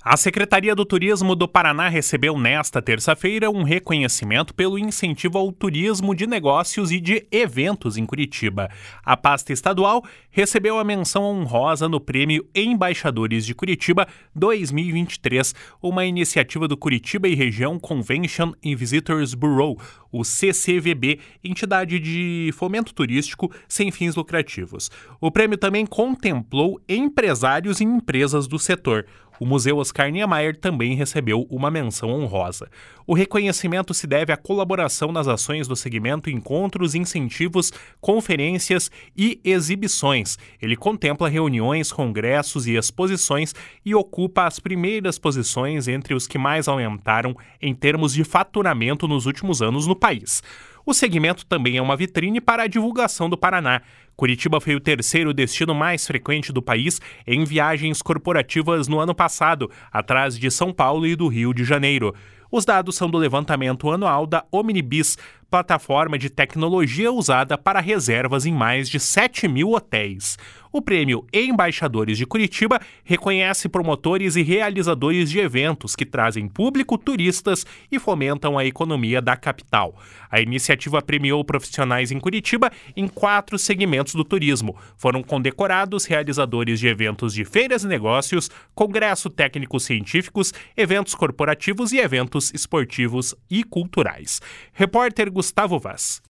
A Secretaria do Turismo do Paraná recebeu nesta terça-feira um reconhecimento pelo incentivo ao turismo de negócios e de eventos em Curitiba. A pasta estadual recebeu a menção honrosa no Prêmio Embaixadores de Curitiba 2023, uma iniciativa do Curitiba e Região Convention and Visitors Bureau, o CCVB, entidade de fomento turístico sem fins lucrativos. O prêmio também contemplou empresários e empresas do setor. O Museu Oscar Niemeyer também recebeu uma menção honrosa. O reconhecimento se deve à colaboração nas ações do segmento Encontros, Incentivos, Conferências e Exibições. Ele contempla reuniões, congressos e exposições e ocupa as primeiras posições entre os que mais aumentaram em termos de faturamento nos últimos anos no país. O segmento também é uma vitrine para a divulgação do Paraná. Curitiba foi o terceiro destino mais frequente do país em viagens corporativas no ano passado, atrás de São Paulo e do Rio de Janeiro. Os dados são do levantamento anual da Omnibus, plataforma de tecnologia usada para reservas em mais de 7 mil hotéis. O Prêmio Embaixadores de Curitiba reconhece promotores e realizadores de eventos que trazem público, turistas e fomentam a economia da capital. A iniciativa premiou profissionais em Curitiba em 4 segmentos do turismo. Foram condecorados realizadores de eventos de feiras e negócios, congresso técnicos científicos, eventos corporativos e eventos esportivos e culturais. Repórter Gustavo Vaz.